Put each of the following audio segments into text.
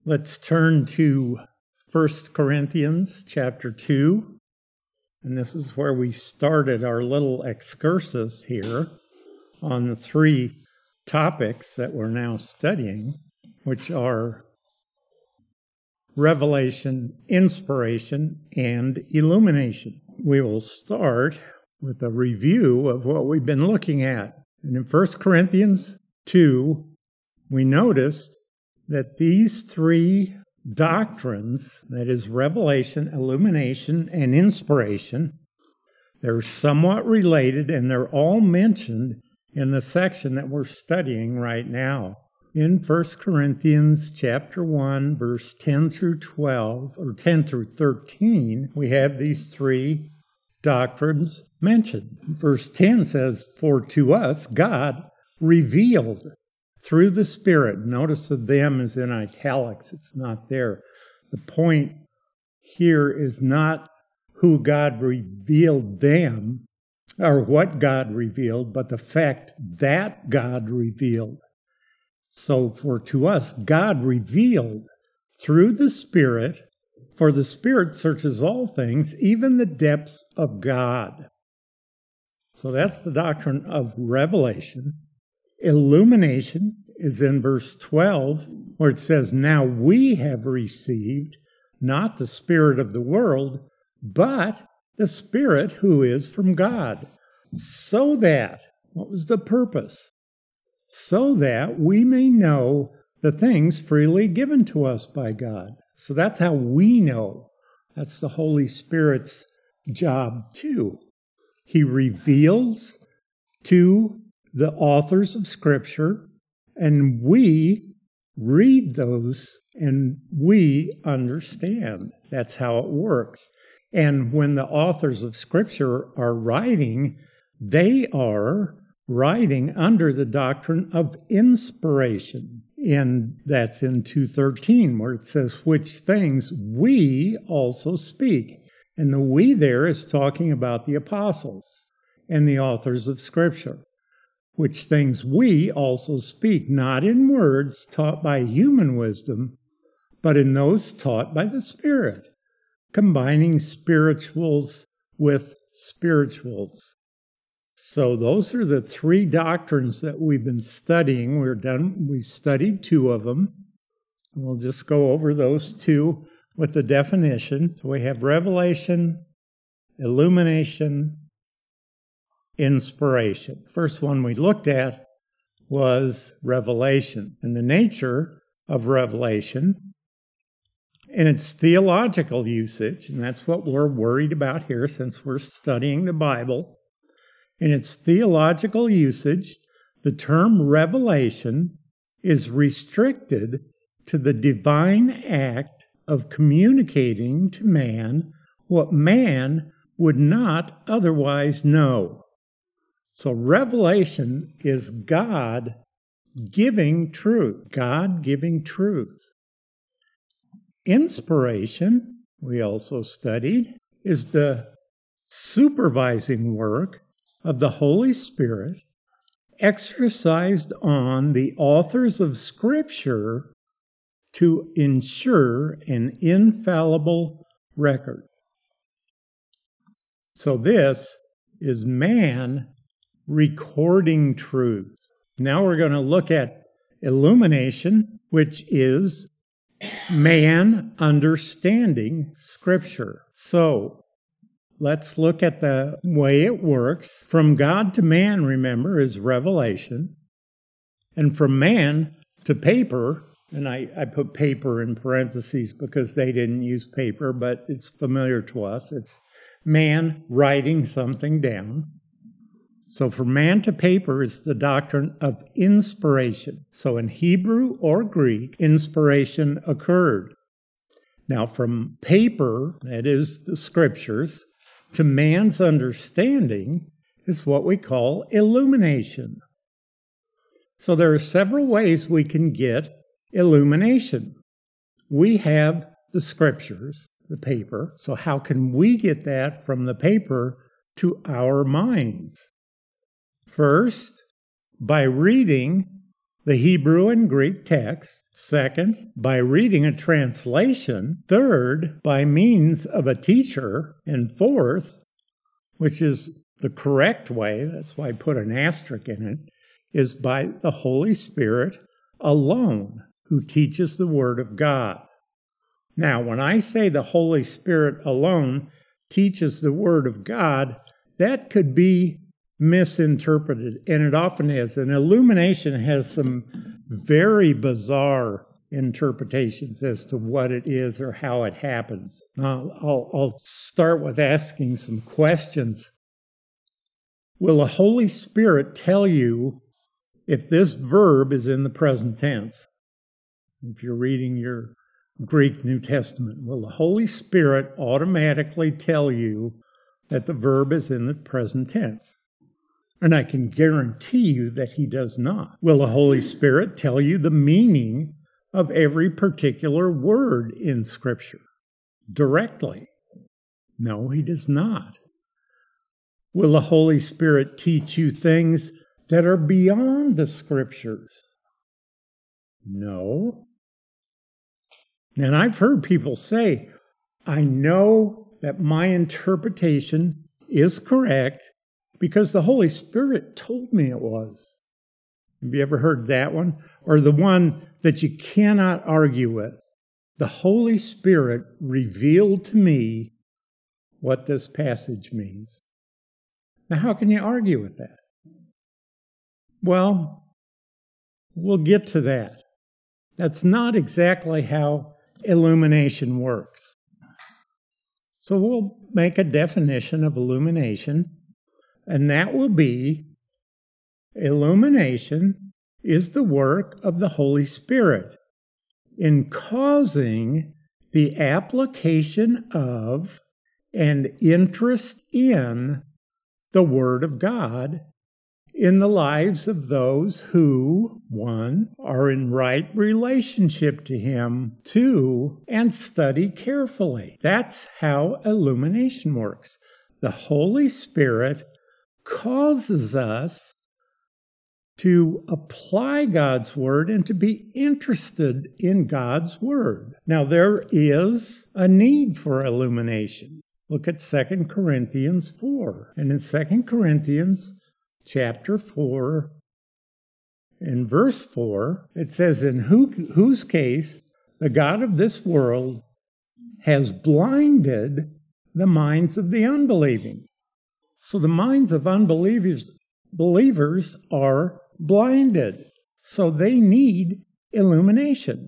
Let's turn to 1 Corinthians chapter 2. And this is where we started our little excursus here on the three topics that we're now studying, which are revelation, inspiration, and illumination. We will start with a review of what we've been looking at. And in 1 Corinthians 2, we noticed that these three doctrines, that is revelation, illumination, and inspiration, they're somewhat related and they're all mentioned in the section that we're studying right now. In 1 Corinthians chapter 1, verse 10 through 12, or 10 through 13, we have these three doctrines mentioned. Verse 10 says, "For to us God revealed through the Spirit." Notice the "them" is in italics. It's not there. The point here is not who God revealed them or what God revealed, but the fact that God revealed. So for to us, God revealed through the Spirit, for the Spirit searches all things, even the depths of God. So that's the doctrine of revelation. Illumination is in verse 12, where it says, "Now we have received not the spirit of the world, but the Spirit who is from God." So that, what was the purpose? So that we may know the things freely given to us by God. So that's how we know. That's the Holy Spirit's job too. He reveals to the authors of Scripture, and we read those and we understand. That's how it works. And when the authors of Scripture are writing, they are writing under the doctrine of inspiration. And that's in 2:13, where it says, "Which things we also speak." And the "we" there is talking about the apostles and the authors of Scripture. "Which things we also speak, not in words taught by human wisdom, but in those taught by the Spirit, combining spirituals with spirituals." So those are the three doctrines that we've been studying. We're done. We studied two of them. We'll just go over those two with the definition. So we have revelation, illumination, inspiration. First one we looked at was revelation and the nature of revelation and its theological usage. And that's what we're worried about here since we're studying the Bible. In its theological usage, the term revelation is restricted to the divine act of communicating to man what man would not otherwise know. So revelation is God giving truth. God giving truth. Inspiration, we also studied, is the supervising work of the Holy Spirit exercised on the authors of Scripture to ensure an infallible record. So this is man recording truth. Now we're going to look at illumination, which is man understanding Scripture. So let's look at the way it works. From God to man, remember, is revelation. And from man to paper, and I put paper in parentheses because they didn't use paper, but it's familiar to us. It's man writing something down. So from man to paper is the doctrine of inspiration. So in Hebrew or Greek, inspiration occurred. Now from paper, that is the Scriptures, to man's understanding is what we call illumination. So there are several ways we can get illumination. We have the Scriptures, the paper. So how can we get that from the paper to our minds? First, by reading the Hebrew and Greek text. Second, by reading a translation. Third, by means of a teacher. And fourth, which is the correct way, that's why I put an asterisk in it, is by the Holy Spirit alone, who teaches the Word of God. Now, when I say the Holy Spirit alone teaches the Word of God, that could be misinterpreted, and it often is. And illumination has some very bizarre interpretations as to what it is or how it happens. I'll start with asking some questions. Will the Holy Spirit tell you if this verb is in the present tense? If you're reading your Greek New Testament, will the Holy Spirit automatically tell you that the verb is in the present tense? And I can guarantee you that he does not. Will the Holy Spirit tell you the meaning of every particular word in Scripture directly? No, he does not. Will the Holy Spirit teach you things that are beyond the Scriptures? No. And I've heard people say, I know that my interpretation is correct because the Holy Spirit told me it was. Have you ever heard that one? Or the one that you cannot argue with. The Holy Spirit revealed to me what this passage means. Now, how can you argue with that? Well, we'll get to that. That's not exactly how illumination works. So we'll make a definition of illumination, and that will be illumination is the work of the Holy Spirit in causing the application of and interest in the Word of God in the lives of those who, 1, are in right relationship to Him, 2, and study carefully. That's how illumination works. The Holy Spirit causes us to apply God's Word and to be interested in God's Word. Now, there is a need for illumination. Look at 2 Corinthians 4. And in 2 Corinthians chapter 4 and verse 4, it says, in whose case the God of this world has blinded the minds of the unbelieving. So the minds of believers are blinded. So they need illumination.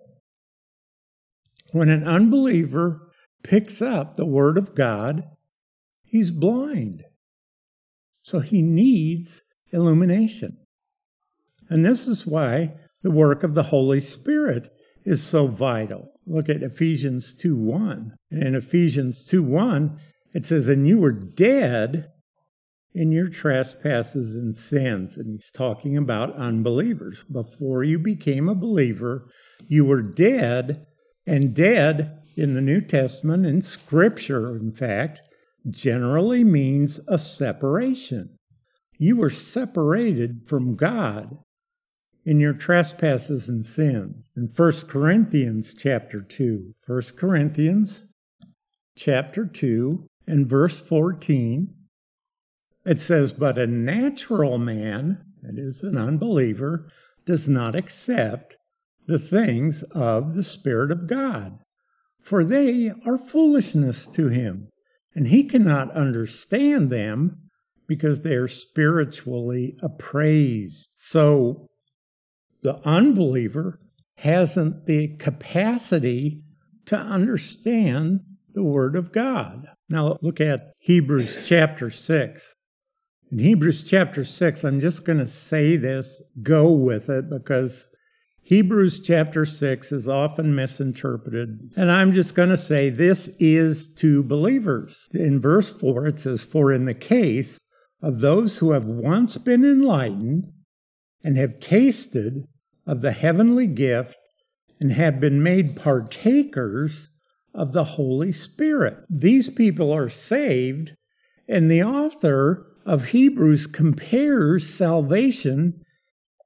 When an unbeliever picks up the Word of God, he's blind. So he needs illumination. And this is why the work of the Holy Spirit is so vital. Look at Ephesians 2:1. And in Ephesians 2:1, it says, and you were dead in your trespasses and sins. And he's talking about unbelievers. Before you became a believer, you were dead, and dead in the New Testament, in Scripture, in fact, generally means a separation. You were separated from God in your trespasses and sins. In 1 Corinthians chapter 2, 1 Corinthians chapter 2 and verse 14, it says, but a natural man, that is an unbeliever, does not accept the things of the Spirit of God, for they are foolishness to him, and he cannot understand them because they are spiritually appraised. So the unbeliever hasn't the capacity to understand the Word of God. Now look at Hebrews chapter 6. In Hebrews chapter 6, I'm just going to say this, go with it, because Hebrews chapter 6 is often misinterpreted. And I'm just going to say this is to believers. In verse 4, it says, for in the case of those who have once been enlightened and have tasted of the heavenly gift and have been made partakers of the Holy Spirit. These people are saved, and the author of Hebrews compares salvation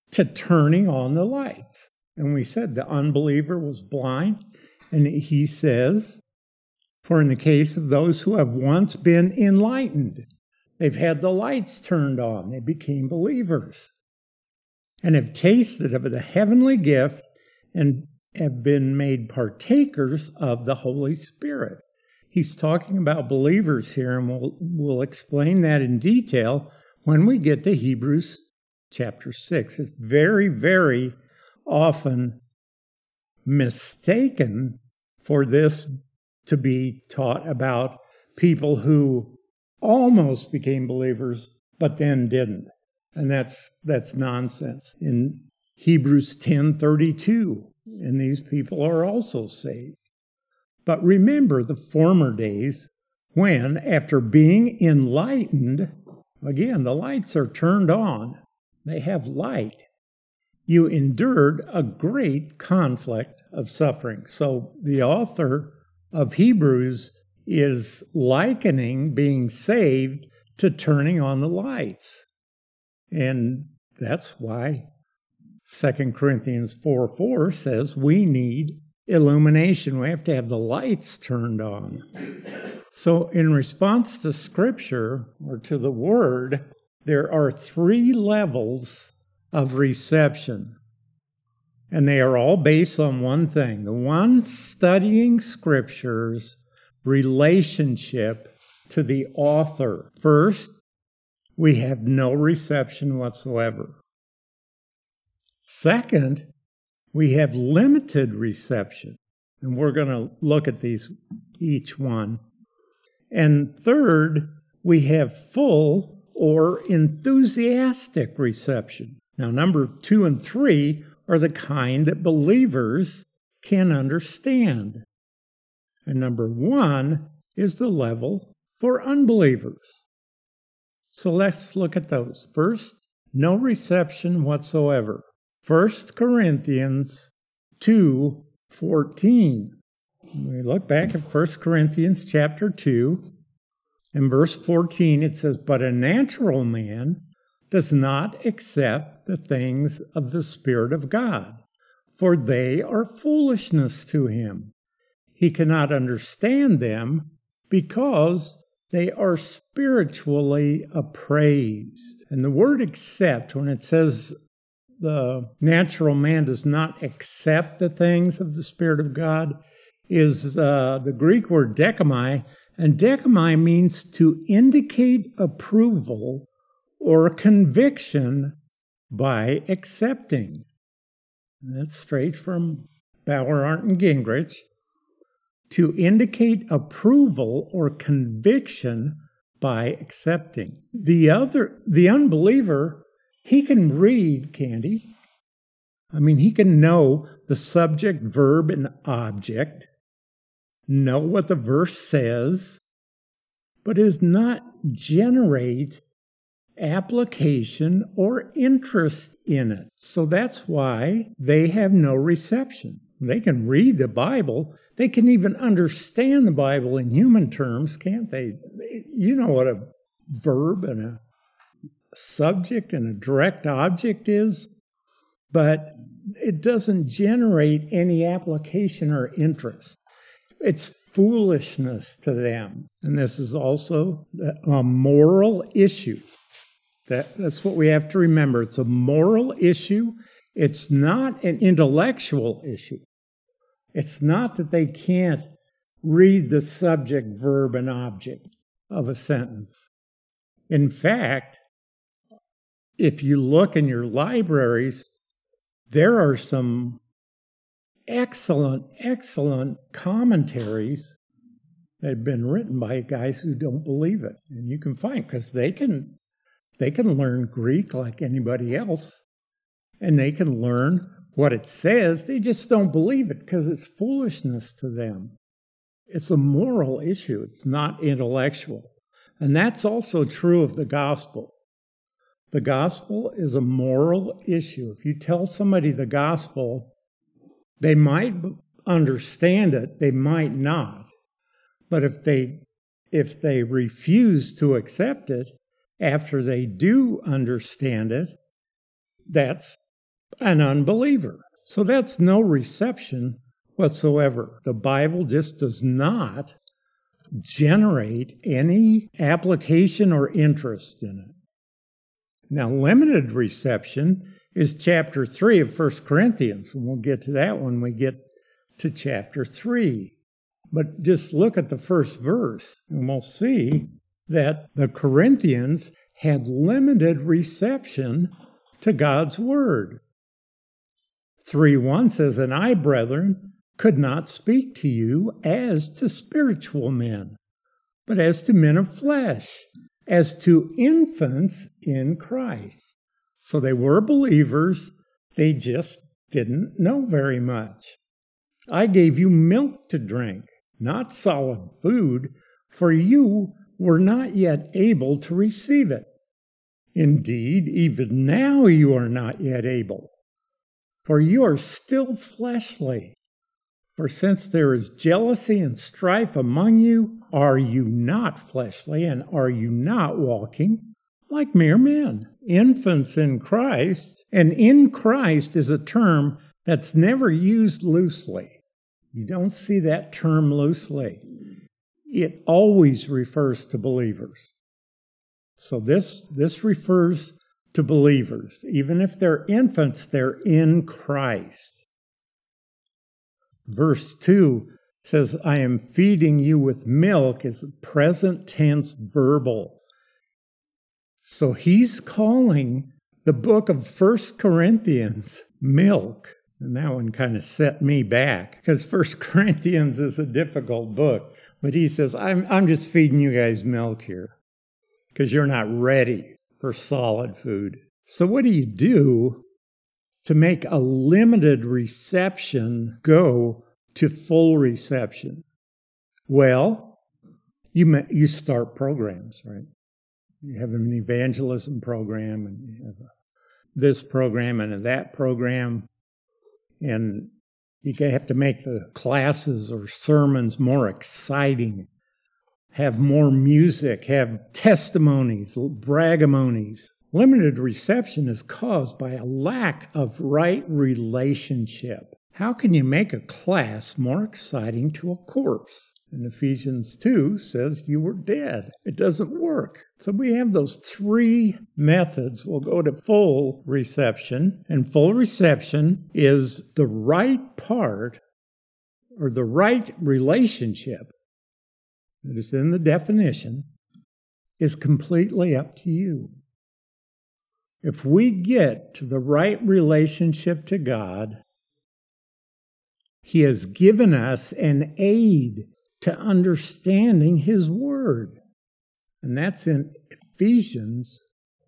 to turning on the lights. And we said the unbeliever was blind. And he says, for in the case of those who have once been enlightened, they've had the lights turned on. They became believers and have tasted of the heavenly gift and have been made partakers of the Holy Spirit. He's talking about believers here, and we'll explain that in detail when we get to Hebrews chapter 6. It's very, very often mistaken for this to be taught about people who almost became believers but then didn't. And that's nonsense. In Hebrews 10:32, and these people are also saved. But remember the former days when, after being enlightened, again, the lights are turned on, they have light, you endured a great conflict of suffering. So the author of Hebrews is likening being saved to turning on the lights. And that's why 2 Corinthians 4:4 says we need illumination. We have to have the lights turned on. So in response to Scripture, or to the Word, there are 3 levels of reception. And they are all based on one thing: the one studying Scripture's relationship to the author. First, we have no reception whatsoever. Second, we have limited reception. And we're going to look at these, each one. And third, we have full or enthusiastic reception. Now, number 2 and 3 are the kind that believers can understand. And number 1 is the level for unbelievers. So let's look at those. First, no reception whatsoever. 1 Corinthians 2:14. We look back at 1 Corinthians chapter 2, and verse 14, it says, "But a natural man does not accept the things of the Spirit of God, for they are foolishness to him. He cannot understand them because they are spiritually appraised." And the word accept, when it says the natural man does not accept the things of the Spirit of God, is the Greek word dekamai. And dekamai means to indicate approval or conviction by accepting. And that's straight from Bauer, Arndt, and Gingrich. To indicate approval or conviction by accepting. The unbeliever, he can read, Candy. I mean, he can know the subject, verb, and object, know what the verse says, but does not generate application or interest in it. So that's why they have no reception. They can read the Bible. They can even understand the Bible in human terms, can't they? You know what a verb and a subject and a direct object is, but it doesn't generate any application or interest. It's foolishness to them. And this is also a moral issue. That's what we have to remember. It's a moral issue. It's not an intellectual issue. It's not that they can't read the subject, verb, and object of a sentence. In fact, if you look in your libraries, there are some excellent commentaries that have been written by guys who don't believe it. And you can find, because they can learn Greek like anybody else, and they can learn what it says. They just don't believe it because it's foolishness to them. It's a moral issue. It's not intellectual. And that's also true of the gospel. The gospel is a moral issue. If you tell somebody the gospel, they might understand it, they might not. But if they refuse to accept it after they do understand it, that's an unbeliever. So that's no reception whatsoever. The Bible just does not generate any application or interest in it. Now, limited reception is chapter 3 of 1 Corinthians, and we'll get to that when we get to chapter 3. But just look at the first verse, and we'll see that the Corinthians had limited reception to God's word. 3:1 says, "And I, brethren, could not speak to you as to spiritual men, but as to men of flesh, as to infants in Christ." So they were believers, they just didn't know very much. "I gave you milk to drink, not solid food, for you were not yet able to receive it. Indeed, even now you are not yet able, for you are still fleshly. For since there is jealousy and strife among you, are you not fleshly, and are you not walking like mere men, infants in Christ?" And in Christ is a term that's never used loosely. You don't see that term loosely. It always refers to believers. So this refers to believers. Even if they're infants, they're in Christ. Verse 2 says, "I am feeding you with milk," is present tense verbal. So he's calling the book of 1 Corinthians milk. And that one kind of set me back, because 1 Corinthians is a difficult book. But he says, I'm just feeding you guys milk here, because you're not ready for solid food. So what do you do to make a limited reception go to full reception? Well, you start programs, right? You have an evangelism program, and you have this program and that program, and you have to make the classes or sermons more exciting, have more music, have testimonies, braggamonies. Limited reception is caused by a lack of right relationship. How can you make a class more exciting to a corpse? And Ephesians 2 says you were dead. It doesn't work. So we have those three methods. We'll go to full reception. And full reception is the right part or the right relationship that is in the definition is completely up to you. If we get to the right relationship to God, He has given us an aid to understanding His Word. And that's in Ephesians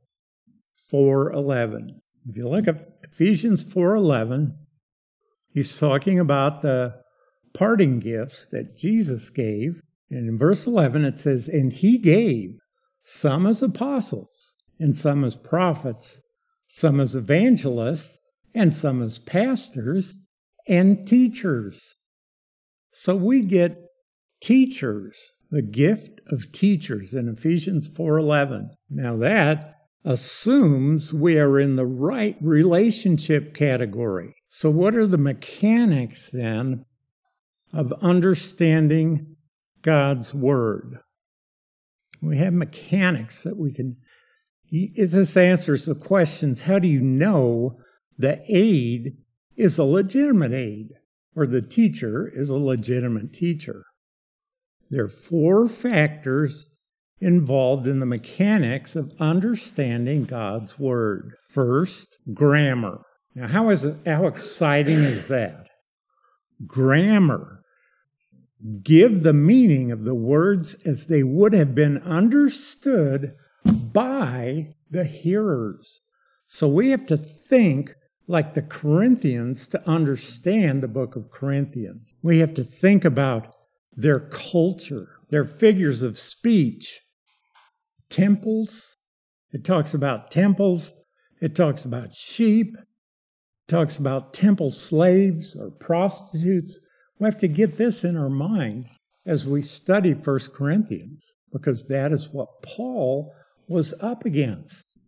4:11. If you look at Ephesians 4:11, he's talking about the parting gifts that Jesus gave. And in verse 11 it says, "And He gave some as apostles, and some as prophets, some as evangelists, and some as pastors and teachers." So we get teachers, the gift of teachers in Ephesians 4:11. Now that assumes we are in the right relationship category. So what are the mechanics then of understanding God's Word? We have mechanics that we can... This answers the questions. How do you know the aid is a legitimate aid, or the teacher is a legitimate teacher? There are four factors involved in the mechanics of understanding God's Word. First, grammar. Now, how exciting is that? Grammar. Give the meaning of the words as they would have been understood by the hearers. So we have to think like the Corinthians to understand the book of Corinthians. We have to think about their culture, their figures of speech. Temples, it talks about temples, it talks about sheep, it talks about temple slaves or prostitutes. We have to get this in our mind as we study 1 Corinthians, because that is what Paul was up against.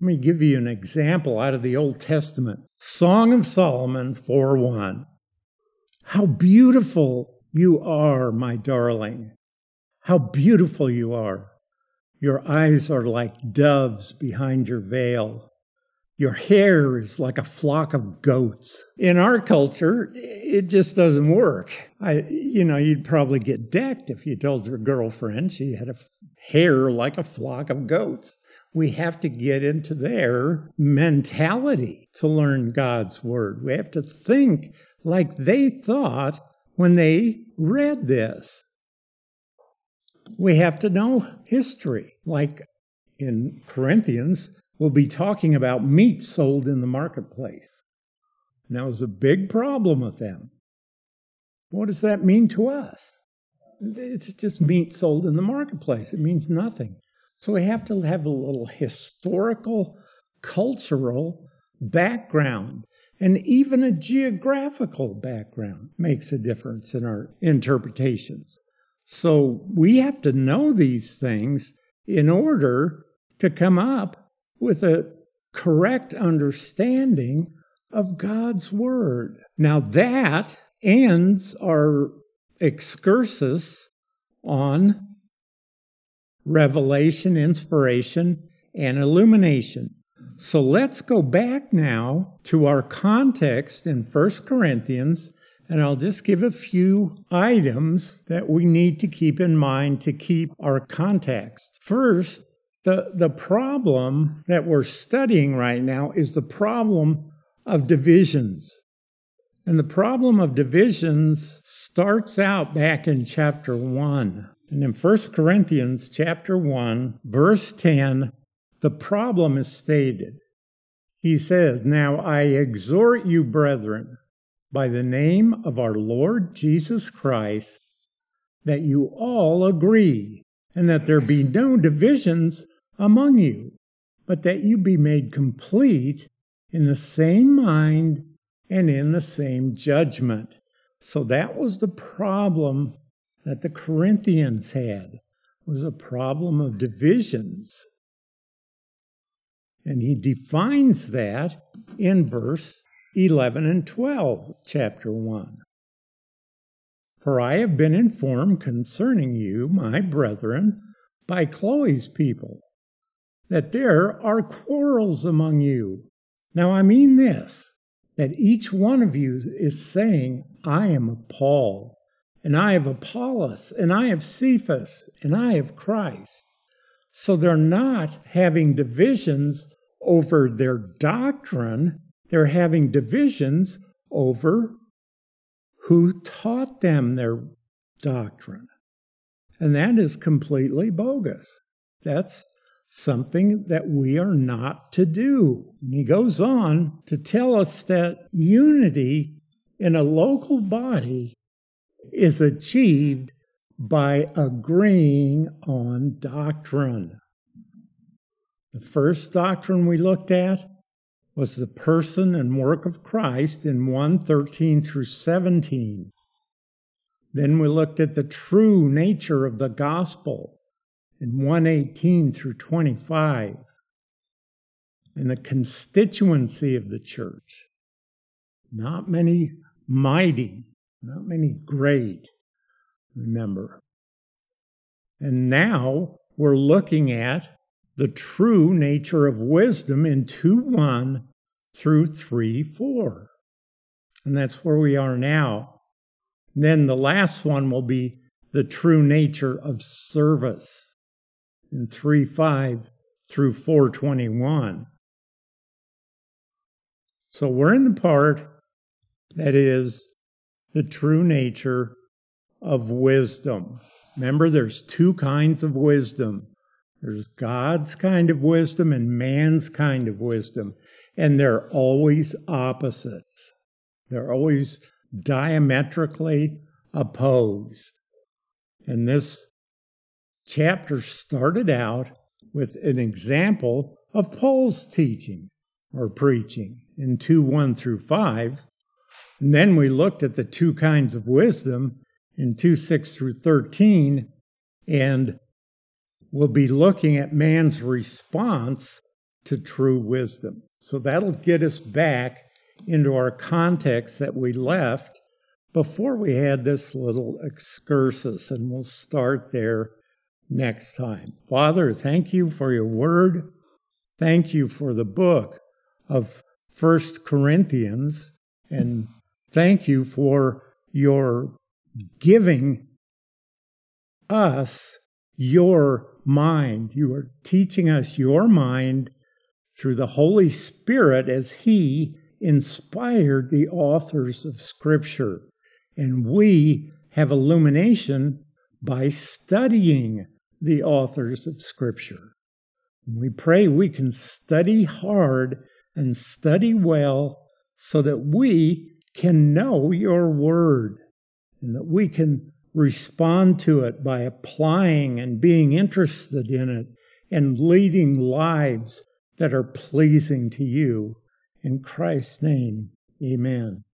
Let me give you an example out of the Old Testament. Song of Solomon 4:1. How beautiful you are, my darling. How beautiful you are. Your eyes are like doves behind your veil. Your hair is like a flock of goats. In our culture, it just doesn't work. You'd probably get decked if you told your girlfriend she had hair like a flock of goats. We have to get into their mentality to learn God's word. We have to think like they thought when they read this. We have to know history. Like in Corinthians, we'll be talking about meat sold in the marketplace. And that was a big problem with them. What does that mean to us? It's just meat sold in the marketplace. It means nothing. So we have to have a little historical, cultural background, and even a geographical background makes a difference in our interpretations. So we have to know these things in order to come up with a correct understanding of God's Word. Now that ends our excursus on revelation, inspiration, and illumination. So let's go back now to our context in 1 Corinthians, and I'll just give a few items that we need to keep in mind to keep our context. First, the problem that we're studying right now is the problem of divisions. And the problem of divisions starts out back in chapter 1. And in 1 Corinthians chapter 1, verse 10, the problem is stated. He says, "Now I exhort you, brethren, by the name of our Lord Jesus Christ, that you all agree, and that there be no divisions among you, but that you be made complete in the same mind and in the same judgment." So that was the problem that the Corinthians had, was a problem of divisions. And he defines that in verse 11 and 12, chapter 1. "For I have been informed concerning you, my brethren, by Chloe's people, that there are quarrels among you. Now I mean this, that each one of you is saying, I am of Paul, and I have Apollos, and I have Cephas, and I have Christ." So they're not having divisions over their doctrine. They're having divisions over who taught them their doctrine. And that is completely bogus. That's something that we are not to do. And he goes on to tell us that unity in a local body is achieved by agreeing on doctrine. The first doctrine we looked at was the person and work of Christ in 1:13 through 17. Then we looked at the true nature of the gospel in 1:18 through 25, and the constituency of the church. Not many mighty, not many great, remember. And now we're looking at the true nature of wisdom in 2:1 through 3:4. And that's where we are now. Then the last one will be the true nature of service in 3:5 through 4:21. So we're in the part that is the true nature of wisdom. Remember, there's two kinds of wisdom. There's God's kind of wisdom and man's kind of wisdom. And they're always opposites. They're always diametrically opposed. And this chapter started out with an example of Paul's teaching or preaching in 2:1 through 5. And then we looked at the two kinds of wisdom in 2:6 through 13, and we'll be looking at man's response to true wisdom. So that'll get us back into our context that we left before we had this little excursus, and we'll start there next time. Father, thank you for your word. Thank you for the book of 1 Corinthians, and thank you for your giving us your mind. You are teaching us your mind through the Holy Spirit as He inspired the authors of Scripture. And we have illumination by studying the authors of Scripture. We pray we can study hard and study well so that we can know your word and that we can respond to it by applying and being interested in it and leading lives that are pleasing to you. In Christ's name, amen.